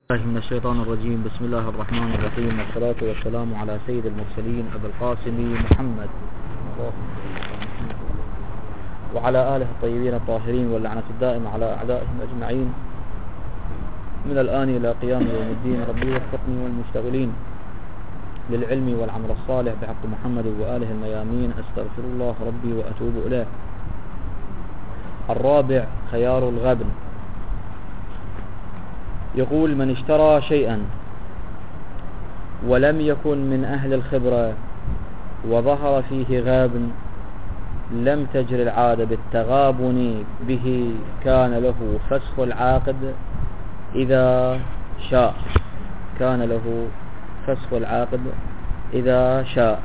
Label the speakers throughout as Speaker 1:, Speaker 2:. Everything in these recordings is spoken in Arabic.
Speaker 1: الله من الشيطان الرجيم. بسم الله الرحمن الرحيم، والصلاة والسلام على سيد المرسلين أبي القاسم محمد وعلى آله الطيبين الطاهرين، واللعنة الدائمة على أعدائهم أجمعين من الآن إلى قيام يوم الدين. ربي وفقني والمشتغلين للعلم والعمل الصالح بحق محمد وآله الميامين. أستغفر الله ربي وأتوب إليه. الرابع خيار الغبن. يقول: من اشترى شيئا ولم يكن من أهل الخبرة وظهر فيه غابن لم تجر العادة بالتغابن به، كان له فسخ العاقد إذا شاء. كان له فسخ العاقد إذا شاء،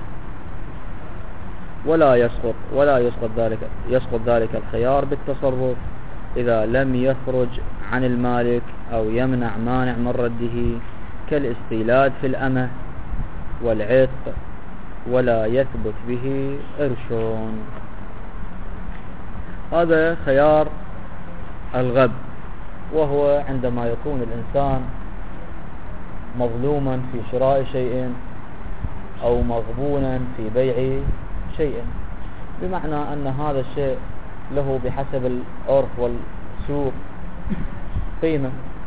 Speaker 1: ولا يسقط ذلك الخيار بالتصرف إذا لم يخرج عن المالك أو يمنع مانع من رده، كالاستيلاد في الأمة والعتق، ولا يثبت به إرشون. هذا خيار الغب، وهو عندما يكون الإنسان مظلوما في شراء شيء أو مغبونا في بيع شيء، بمعنى أن هذا الشيء له بحسب العرف والسوق قيمة،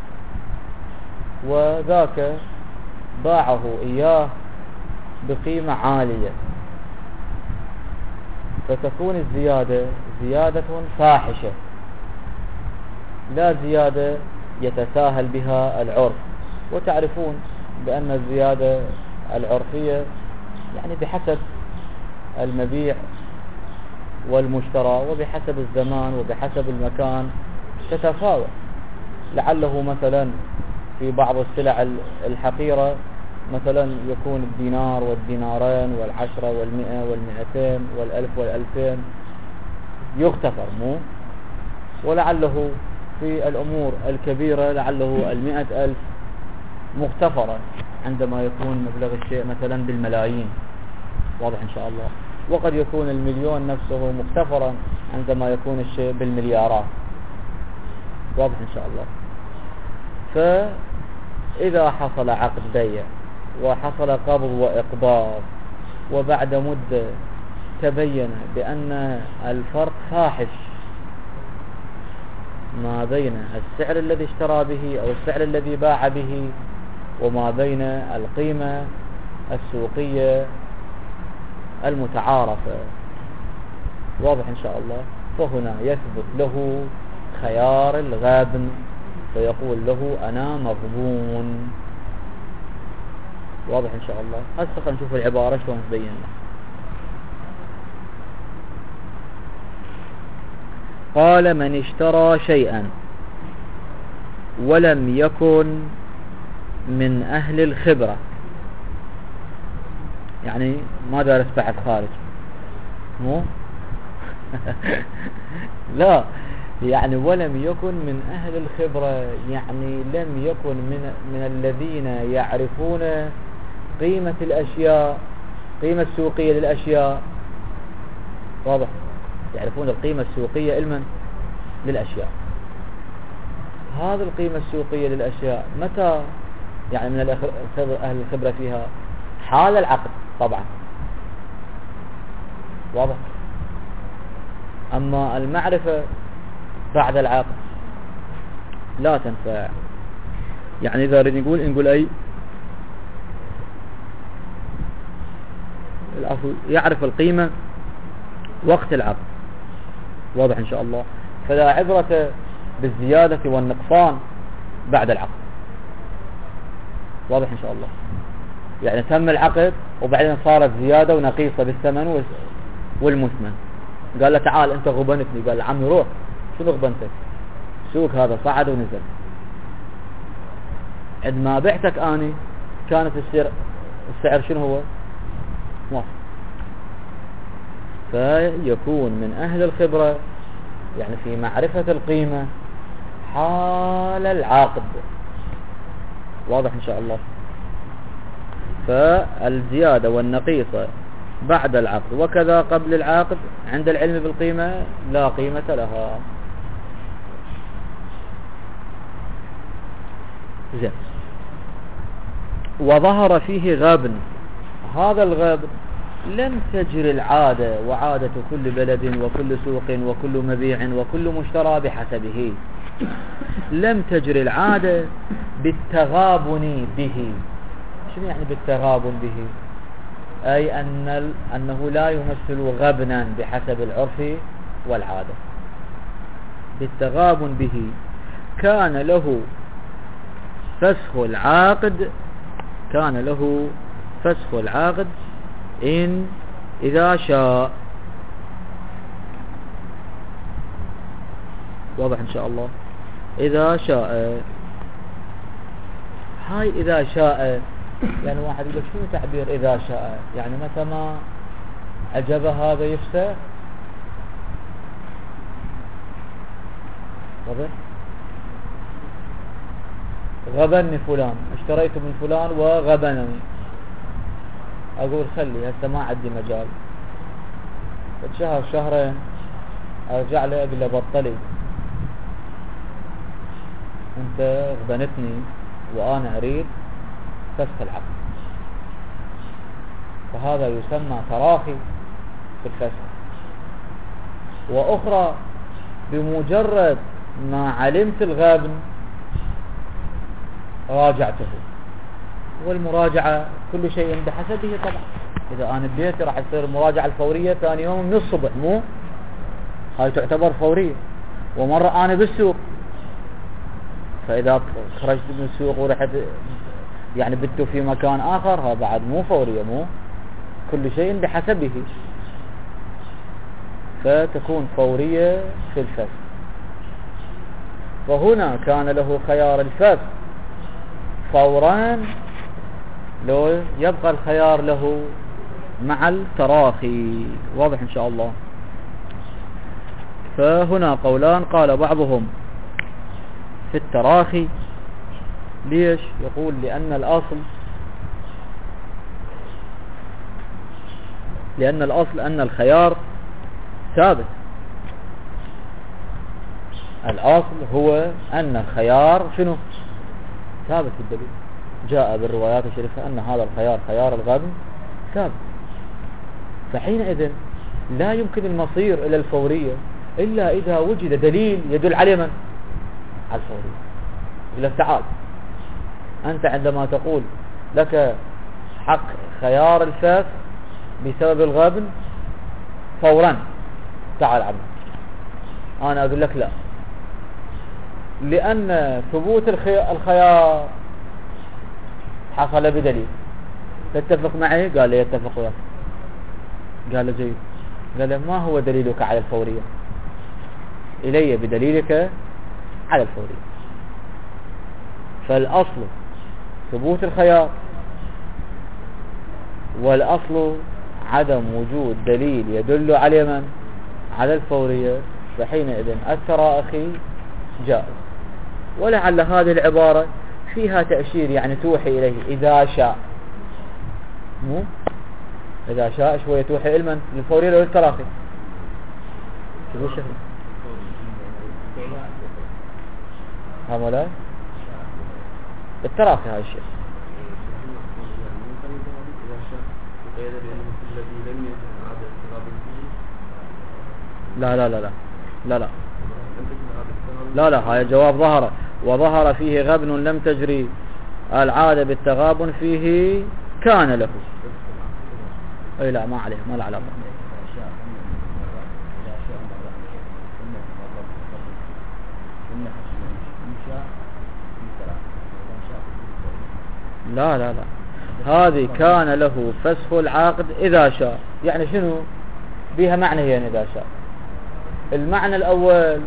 Speaker 1: وذاك باعه إياه بقيمة عالية، فتكون الزيادة زيادة فاحشة، لا زيادة يتساهل بها العرف. وتعرفون بأن الزيادة العرفية يعني بحسب المبيع والمشترى وبحسب الزمان وبحسب المكان تتفاوت. لعله مثلا في بعض السلع الحقيرة مثلا يكون الدينار والدينارين والعشرة والمئة والمئتين والألف والألفين يغتفر، مو؟ ولعله في الأمور الكبيرة لعله 100,000 مغتفرة عندما يكون مبلغ الشيء مثلا بالملايين. واضح إن شاء الله. وقد يكون 1,000,000 نفسه مغتفرا عندما يكون الشيء بالمليارات. واضح إن شاء الله. فإذا حصل عقد بيع وحصل قبض وإقباض، وبعد مدة تبين بأن الفرق فاحش ما بين السعر الذي اشترى به أو السعر الذي باع به وما بين القيمة السوقية المتعارفة. واضح إن شاء الله. فهنا يثبت له خيار الغابن، فيقول له أنا مغبون. واضح إن شاء الله. هسه خلينا نشوف العبارة شلون تبين. قال: من اشترى شيئا ولم يكن من أهل الخبرة، يعني ما دارس بعد خارج، مو لا، يعني ولم يكن من أهل الخبرة، يعني لم يكن من الذين يعرفون قيمة الأشياء، قيمة السوقية للأشياء. واضح؟ يعرفون القيمة السوقية للأشياء. هذه القيمة السوقية للأشياء متى؟ يعني من أهل الخبرة فيها حال العقد طبعا. واضح؟ أما المعرفة بعد العقد لا تنفع. يعني إذا نريد نقول أي يعرف القيمة وقت العقد. واضح إن شاء الله. فلا عبرة بالزيادة والنقصان بعد العقد. واضح إن شاء الله. يعني تم العقد وبعدين صارت زيادة ونقيصة بالثمن والمثمن. قال له تعال أنت غبنتني. قال له عمي روح، شنو غبنتك؟ سوق هذا صعد ونزل. عندما بعتك أني كانت السعر شنو هو؟ واحد. فيكون من أهل الخبرة يعني في معرفة القيمة حال العقد. واضح إن شاء الله. فالزيادة والنقيصة بعد العقد وكذا قبل العقد عند العلم بالقيمة لا قيمة لها. زين. وظهر فيه غبن، هذا الغبن لم تجري العادة، وعادة كل بلد وكل سوق وكل مبيع وكل مشترى بحسبه، لم تجري العادة بالتغابن به. شنو يعني بالتغابن به؟ أي أنه لا يمثل غبنا بحسب العرف والعادة. بالتغابن به كان له فسخ العاقد، كان له فسخ العاقد إذا شاء. واضح إن شاء الله؟ إذا شاء، هاي إذا شاء يعني واحد يقول شنو تعبير إذا شاء؟ يعني متى ما عجب هذا يفسخ. واضح؟ غبني فلان، اشتريت من فلان وغبنني، اقول خلي هسه ما عندي مجال، شهر شهرين ارجع له اقول له بطلي، انت غبنتني وانا اريد فسخ العقد. فهذا يسمى تراخي في الفسخ. واخرى بمجرد ما علمت الغبن راجعته، والمراجعة كل شيء بحسبه طبعا. إذا أنا ببيتي راح تصير المراجعة الفورية ثاني يوم من الصبح، مو هاي تعتبر فورية. ومرة أنا بالسوق، فإذا خرجت من السوق ورحت يعني بتو في مكان آخر، هذا بعد مو فورية، مو كل شيء بحسبه، فتكون فورية في الفسخ. فهنا كان له خيار الفسخ فورا، لو يبقى الخيار له مع التراخي. واضح إن شاء الله؟ فهنا قولان، قال بعضهم في التراخي. ليش؟ يقول لأن الأصل أن الخيار ثابت. الأصل هو أن الخيار شنو؟ ثابت في الدليل، جاء بالروايات الشريفة أن هذا الخيار، خيار الغبن، ثابت. فحينئذ لا يمكن المصير إلى الفورية إلا إذا وجد دليل يدل على من؟ على الفورية. إلا تعال أنت عندما تقول لك حق خيار الفسخ بسبب الغبن فورا، تعال عمي، أنا أقول لك لا، لأن ثبوت الخيار حصل بدليل. تتفق معي؟ قال لي يتفق وياك. قال له جيد. قال له ما هو دليلك على الفورية؟ إلي بدليلك على الفورية. فالأصل ثبوت الخيار، والأصل عدم وجود دليل يدل على من؟ على الفورية. فحينئذ التراخي جائز. ولعل هذه العبارة فيها تأشير، يعني توحي إليه إذا شاء، مو إذا شاء شوية توحي إلمن؟ للفورية لو التراخي. شو الشيخ؟ ها مولاي؟ التراخي هاي الشيء. لا لا لا لا لا لا لا لا، هاي الجواب ظهر، وظهر فيه غبن لم تجري العادة بالتغابن فيه كان له. اي لا ما عليه، ما له علاقة. لا لا لا، هذه كان له فسخ العقد إذا شاء. يعني شنو بها معنى؟ يعني إذا شاء. المعنى الأول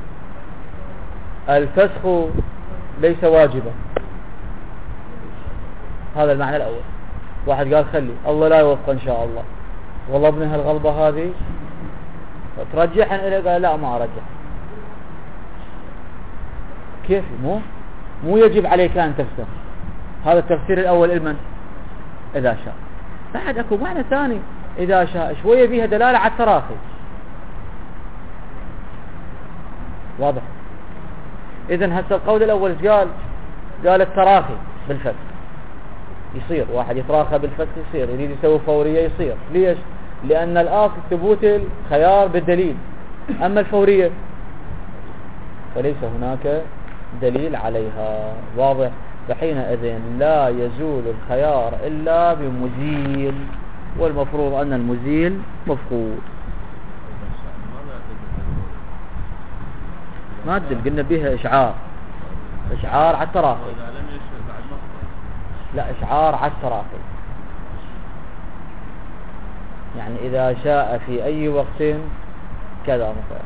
Speaker 1: الفسخ ليس واجبا، هذا المعنى الأول. واحد قال خلي الله لا يوفق إن شاء الله، والله ابن هالغلبة هذه ترجحها إليه. قال لا ما أرجح. كيف؟ مو يجب عليك أن تفسخ. هذا التفسير الأول لمن؟ إذا شاء. بعد أكو معنى ثاني إذا شاء، شوية فيها دلالة على التراخي. واضح؟ إذن هسه القول الأول قال التراخي بالفسخ، يصير واحد يتراخى بالفسخ يصير، يريد يسوي فورية يصير. ليش؟ لأن الأصل ثبوت الخيار بالدليل، أما الفورية فليس هناك دليل عليها. واضح؟ فحينئذ لا يزول الخيار إلا بمزيل، والمفروض أن المزيل مفقود. ما تدل، قلنا بها إشعار، إشعار على التراخي. لا، إشعار على التراخي، يعني إذا شاء في أي وقت كذا مثلا.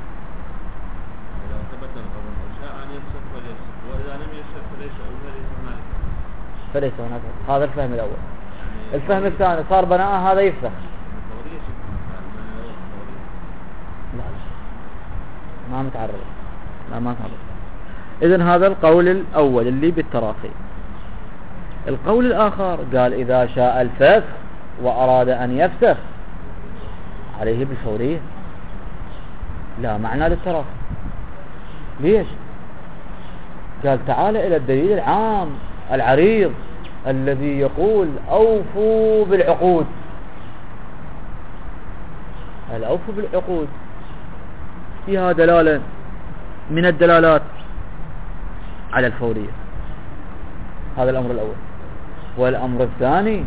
Speaker 2: إذا ثبت القول شاء أن يفسخ فليفسخ، وإذا لم يفسخ فليس هناك.
Speaker 1: فليس هناك. هذا الفهم الأول. يعني الفهم الثاني صار بناء هذا يفسخ. لا ما متعرض، لا ما متعرض. إذن هذا القول الأول اللي بالتراخي. القول الآخر قال إذا شاء الفسخ وأراد أن يفسخ عليه بالفورية، لا معنى للتراخي. ليش؟ قال تعال إلى الدليل العام العريض الذي يقول أوفوا بالعقود. الأوفوا بالعقود فيها دلالة من الدلالات على الفورية. هذا الأمر الأول. والأمر الثاني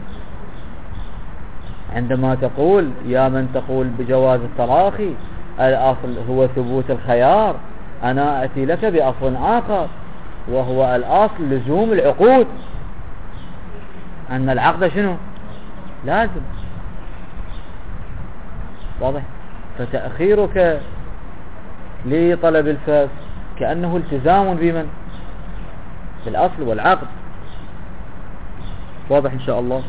Speaker 1: عندما تقول يا من تقول بجواز التراخي الأصل هو ثبوت الخيار، أنا أتي لك بأصل آخر وهو الأصل لزوم العقود، أن العقد شنو؟ لازم. واضح؟ فتأخيرك لطلب الفسخ كأنه التزام بمن؟ بالأصل والعقد. واضح إن شاء الله.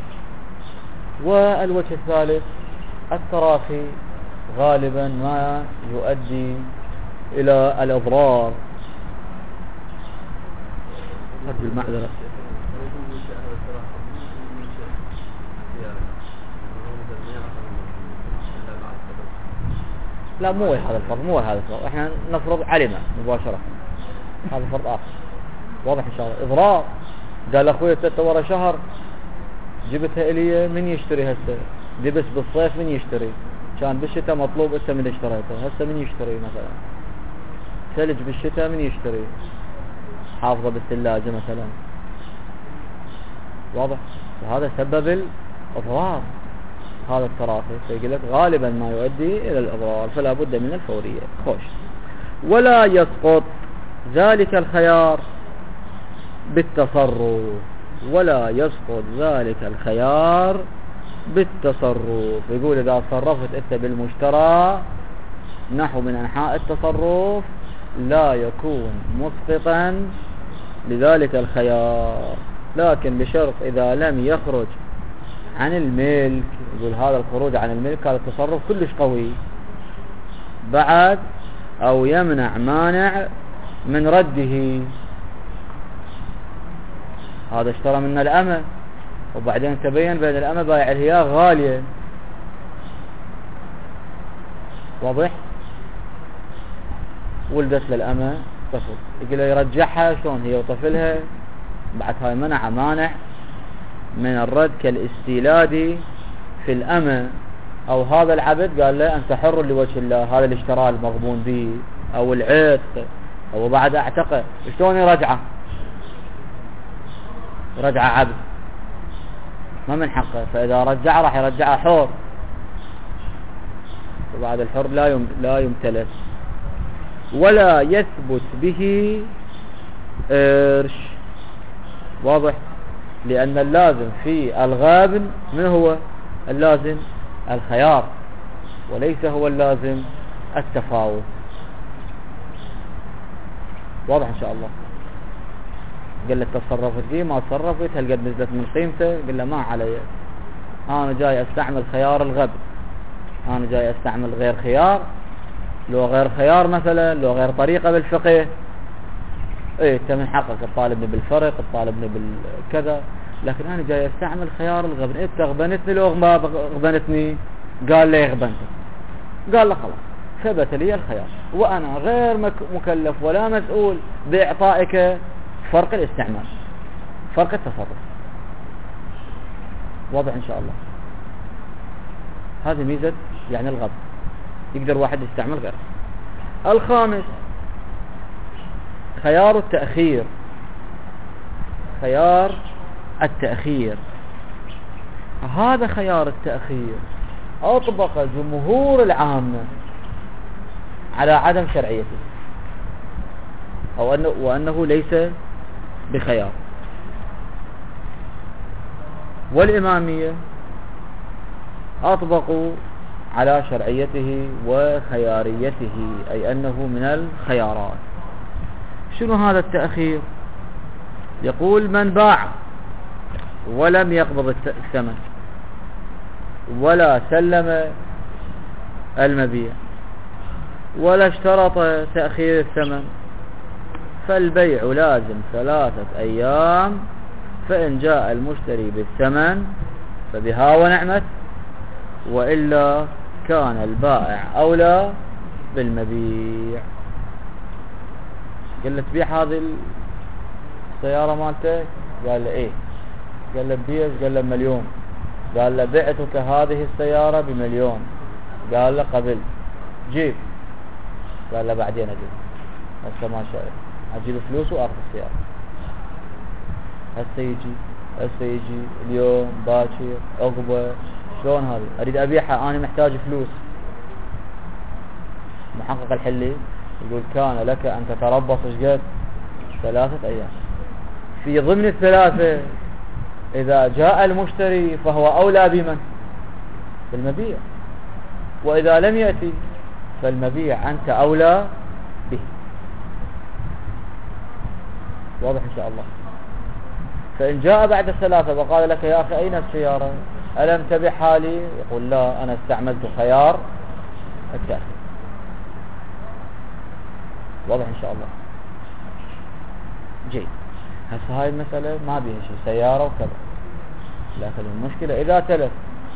Speaker 1: والوجه الثالث التراخي غالبا ما يؤدي إلى الإضرار. أرجو المعذرة. لا مو هذا الفرض، مو هذا الفرض. احنا نفرض علمه مباشرة، هذا فرض آخر. واضح إن شاء الله. إضرار. قال أخوي ورا شهر جبتها إلي، من يشتري هسه؟ لبس بالصيف من يشتري؟ كان بالشتاء مطلوب، انت من اشتريته هسه من يشتري؟ مثلا ثلج بالشتاء من يشتري؟ حافظة بالثلاجة مثلا. واضح؟ وهذا سبب الإضرار، هذا التراخي. فيقول لك غالبا ما يؤدي إلى الإضرار، فلا بد من الفورية. خوش. ولا يسقط ذلك الخيار بالتصرف، ولا يسقط ذلك الخيار بالتصرف. يقول إذا صرفت أنت بالمشترى نحو من أنحاء التصرف لا يكون مسقطا لذلك الخيار، لكن بشرط إذا لم يخرج عن الملك. يقول هذا الخروج عن الملك هذا التصرف كلش قوي بعد، أو يمنع مانع من رده. هذا اشترى منا الأمة وبعدين تبين بين الأمة بايع الهياء غالية. واضح؟ ولدت للأمة طفل، يقول له يرجعها شلون هي وطفلها؟ بعد هاي منع مانع من الرد كالاستيلاد في الأمة. أو هذا العبد قال له أنت حر لوجه الله، هذا اللي اشتراه المغبون به، أو العتق، أو بعد اعتقه، شلون يرجعه؟ رجع عبد ما من حقه، فإذا رجع راح يرجعه حر، وبعد الحر لا يمتلك. ولا يثبت به قرش. واضح؟ لأن اللازم في الغابن من هو اللازم؟ الخيار، وليس هو اللازم التفاوت. واضح إن شاء الله. قال له تصرفت فيه ما تصرفت، هل قد نزلت من قيمته؟ قال له ما علي، أنا جاي أستعمل خيار الغبن، أنا جاي أستعمل غير خيار. لو غير خيار مثلا، لو غير طريقة بالفقه، إيه أنت من حقك تطالبني بالفرق، تطالبني بالكذا، لكن أنا جاي أستعمل خيار الغبن. أنت غبنتني لو ما غبنتني؟ قال لي غبنتك. قال له خلاص ثبت لي الخيار، وأنا غير مكلف ولا مسؤول بإعطائك فرق الاستعمال، فرق التصرف. واضح إن شاء الله. هذه ميزة يعني الغبن، يقدر واحد يستعمل غيره. الخامس خيار التأخير. خيار التأخير، هذا خيار التأخير أطبق جمهور العامة على عدم شرعيته وأنه ليس بخيار، والإمامية أطبقوا على شرعيته وخياريته، أي أنه من الخيارات. شنو هذا التأخير؟ يقول من باع ولم يقبض الثمن ولا سلم المبيع ولا اشترط تأخير الثمن فالبيع لازم 3 أيام، فإن جاء المشتري بالثمن فبها ونعمت، وإلا كان البائع أولى بالمبيع. قال له تبيع هذه السيارة مالتك؟ قال له ايه. قال له ببيع؟ قال له بمليون. قال له بعتك هذه السيارة ب1,000,000. قال له قبل. جيب. قال له بعدين اجيب، هسه ما شايف، اجيب فلوس واخذ السيارة. هسه يجي اليوم باكر عقبه، شلون هذه؟ اريد ابيعها، انا محتاج فلوس. محقق الحلي يقول كان لك ان تتربص قد 3 أيام. في ضمن ال3 اذا جاء المشتري فهو اولى بمن؟ بالمبيع، واذا لم يأتي فالمبيع انت اولى به. واضح ان شاء الله. فإن جاء بعد ال3 وقال لك يا أخي أين السيارة؟ ألم تبعها لي؟ يقول لا، أنا استعملت خيار التأخير. واضح إن شاء الله. جيد. هسه هاي المسألة ما بيها شيء، سيارة وكذا، لكن المشكلة إذا تلف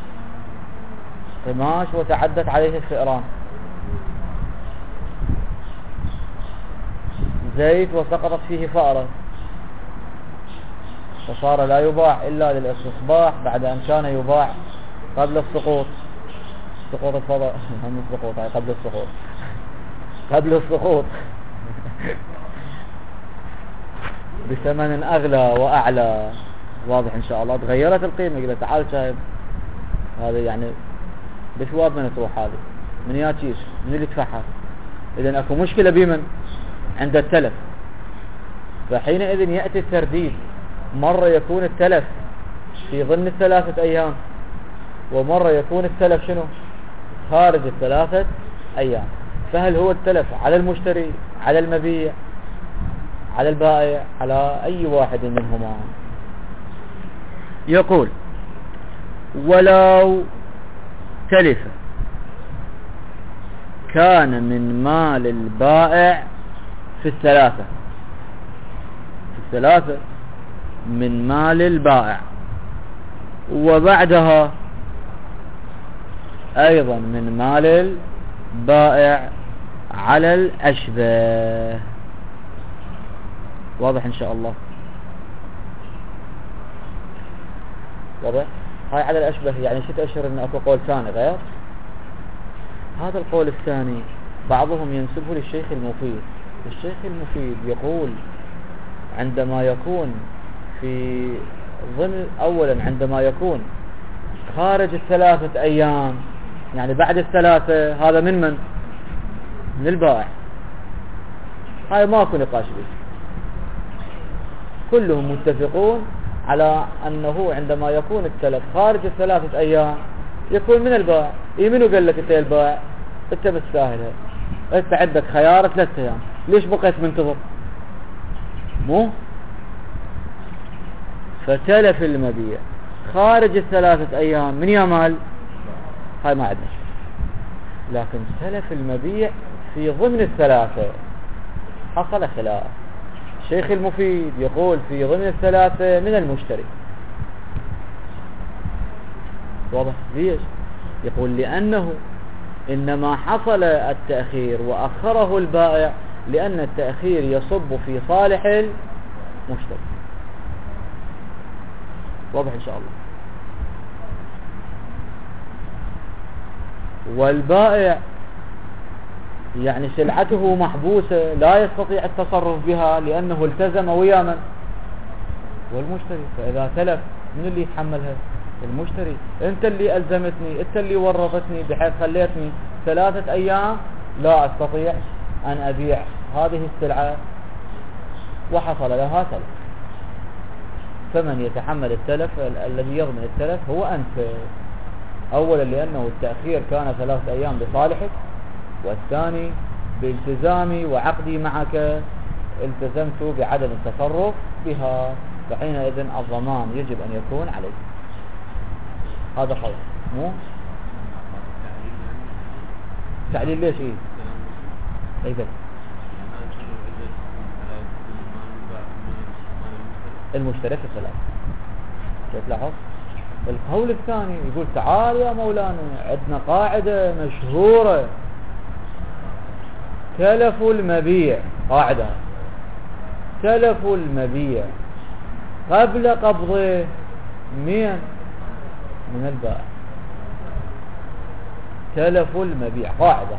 Speaker 1: قماش وتعدت عليه الفئران، زيت وسقطت فيه فأرة، فصار لا يباع إلا للاستصباح بعد أن كان يباع قبل السقوط. سقوط الفضاء هم السقوط، هاي قبل السقوط. قبل السقوط بثمن أغلى وأعلى. واضح إن شاء الله. تغيرت القيمة. قلت تعال شاهد، هذا يعني بشواب من تروح، هذه من ياتيش، من اللي يدفعها. إذن أكو مشكلة بمن؟ عند التلف. فحينئذ يأتي الترديد. مرة يكون التلف في ضمن ال3 أيام، ومرة يكون التلف شنو؟ خارج ال3 أيام. فهل هو التلف على المشتري، على المبيع، على البائع، على أي واحد منهما؟ يقول ولو تلف كان من مال البائع في ال3 من مال البائع، وبعدها أيضا من مال البائع على الأشبه. واضح إن شاء الله. واضح. هاي على الأشبه يعني 6 أشهر إن أكو قول ثاني غير هذا القول الثاني. بعضهم ينسبه للشيخ المفيد. الشيخ المفيد يقول عندما يكون في ضمن، أولا عندما يكون خارج ال3 أيام، يعني بعد ال3، هذا من البائع. هاي ماكو نقاش به، كلهم متفقون على أنه عندما يكون التلف خارج ال3 أيام يكون من البائع. منو قال لك انت البائع؟ انت بتساهلها، انت عندك خيار 3 أيام، ليش بقيت منتظر؟ مو فتلف المبيع خارج ال3 أيام من يا مال، هاي ما عندنا شيء. لكن تلف المبيع في ضمن ال3 حصل خلاف. الشيخ المفيد يقول في ضمن ال3 من المشتري. واضح ليش؟ يقول لأنه إنما حصل التأخير وأخره البائع لأن التأخير يصب في صالح المشتري. واضح إن شاء الله. والبائع يعني سلعته محبوسة لا يستطيع التصرف بها لأنه التزم ويا من؟ والمشتري. فإذا تلف من اللي يتحملها؟ المشتري. انت اللي ألزمتني، انت اللي ورطتني بحيث خليتني 3 أيام لا أستطيع أن أبيع هذه السلعة وحصل لها تلف. فمن يتحمل التلف الذي يضمن التلف هو أنت، أولا لأنه التأخير كان 3 أيام لصالحك، والثاني بالتزامي وعقدي معك التزمت بعدم التصرف بها، فحينئذ الضمان يجب أن يكون عليك. هذا خلاص. مو تعليل ليش ايه اي بس المشتري في الثلاث. تلاحظ القول الثاني يقول تعال يا مولانا عندنا قاعدة مشهورة تلف المبيع، قاعدة تلف المبيع قبل قبضه من البائع. تلف المبيع قاعدة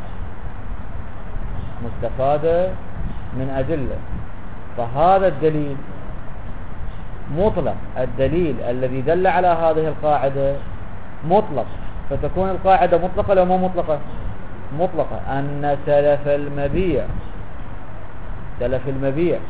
Speaker 1: مستفادة من أدلة. فهذا الدليل مطلق، الدليل الذي دل على هذه القاعدة مطلق، فتكون القاعدة مطلقة ولا مو مطلقة؟ مطلقة. أن تلف المبيع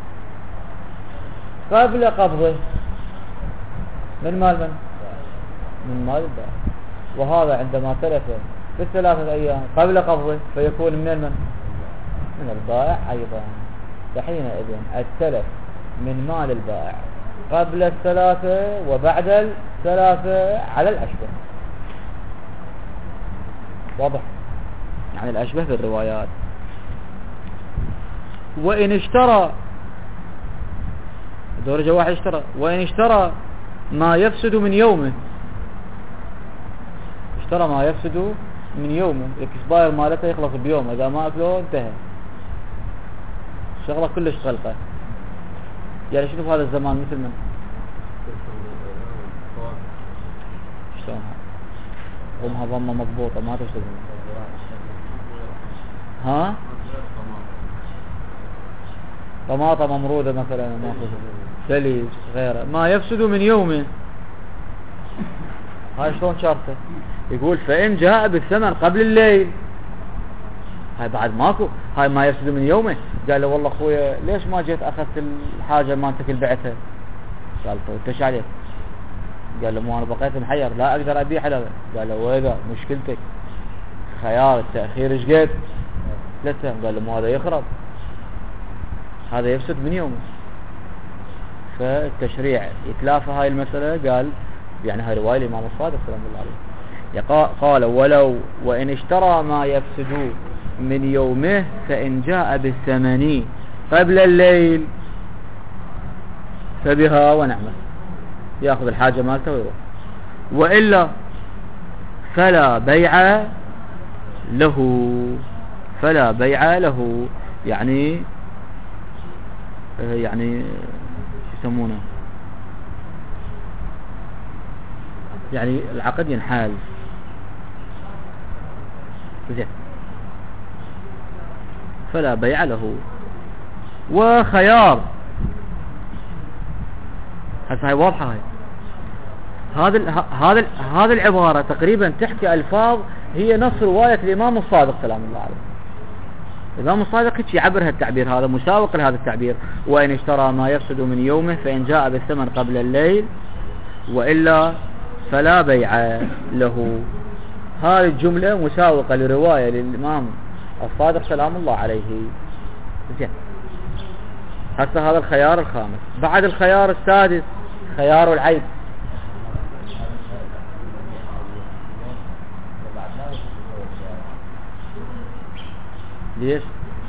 Speaker 1: قبل قبضه من مال من مال البائع. وهذا عندما تلف في 3 أيام قبل قبضه فيكون من البائع أيضا. فحينئذ التلف من مال البائع قبل 3 وبعد 3 على الأشبه. واضح؟ يعني الأشبه بالروايات. وإن اشترى درجة واحد اشترى، وإن اشترى ما يفسد من يومه، اشترى ما يفسد من يومه، الكسباير مالته يخلص بيوم، إذا ما أكله انتهى شغلة كلش قلقة. يعني شنو في هذا الزمان مثل من شلون ضمها ضمة مضبوطة ما تشتغل. ها طماطم ممرودة مثلا ماخذ ثلج غيره ما يفسد من يومه. هاي شلون شرطه؟ يقول فإن جاء بالثمن قبل الليل، هاي بعد ماكو، هاي ما يفسد من يومه. قال له والله اخويا ليش ما جيت اخذت الحاجة ما انت بعتها؟ قال له انت عليك؟ قال له مو انا بقيت محير لا اقدر ابيع هذا. قال له ويذا مشكلتك خيار التأخير ايش قد؟ 3. قال له مو هذا يخرب، هذا يفسد من يومه. فالتشريع يتلافى هاي المسألة. قال يعني هاي رواية الإمام الصادق سلام الله عليه، قال ولو وإن اشترى ما يفسد من يومه فإن جاء بالثمن قبل الليل فبها ونعمة، يأخذ الحاجة مالته ويروح. وإلا فلا بيع له، يعني شو يسمونه، يعني العقد ينحال. زين فلا بيع له. وخيار هسه هاي واضحة. هذا العبارة تقريبا تحكي ألفاظ هي نص رواية الإمام الصادق سلام الله عليه. الإمام الصادق يعبر التعبير هذا مساوق لهذا التعبير. وإن اشترى ما يفسد من يومه فإن جاء بالثمن قبل الليل وإلا فلا بيع له. هذه الجملة مساوقة لرواية للإمام الصادق سلام الله عليه. زين هسه هذا الخيار الخامس. بعد الخيار السادس خيار العيب. ليش؟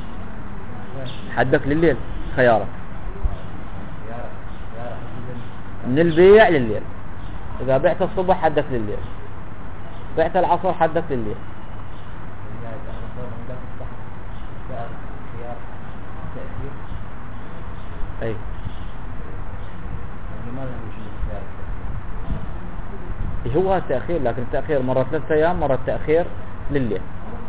Speaker 1: حدك لليل خيارك من البيع لليل. إذا بعت الصبح حدك لليل، بعت العصر حدك لليل. أي هو التأخير، لكن التأخير مرة 3 أيام، مرة تأخير لليوم،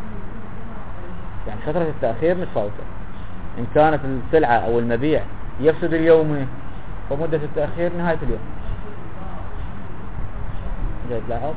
Speaker 1: يعني فترة التأخير متفاوتة. إن كانت السلعة أو المبيع يفسد اليوم فمدة التأخير نهاية اليوم. جيد لاحظ.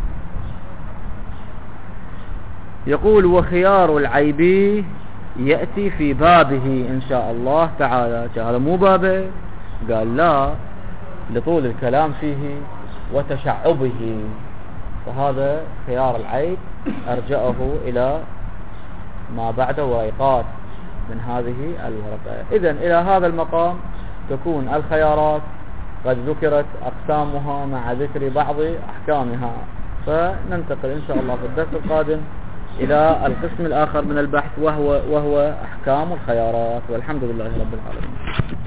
Speaker 1: يقول وخيار العيب يأتي في بابه إن شاء الله تعالى. هذا مو بابه، قال لا لطول الكلام فيه وتشعبه، فهذا خيار العيب أرجعه إلى ما بعد وايقات من هذه الورقة. إذن إلى هذا المقام تكون الخيارات قد ذكرت أقسامها مع ذكر بعض أحكامها، فننتقل إن شاء الله في الدرس القادم إلى القسم الآخر من البحث وهو أحكام الخيارات، والحمد لله رب العالمين.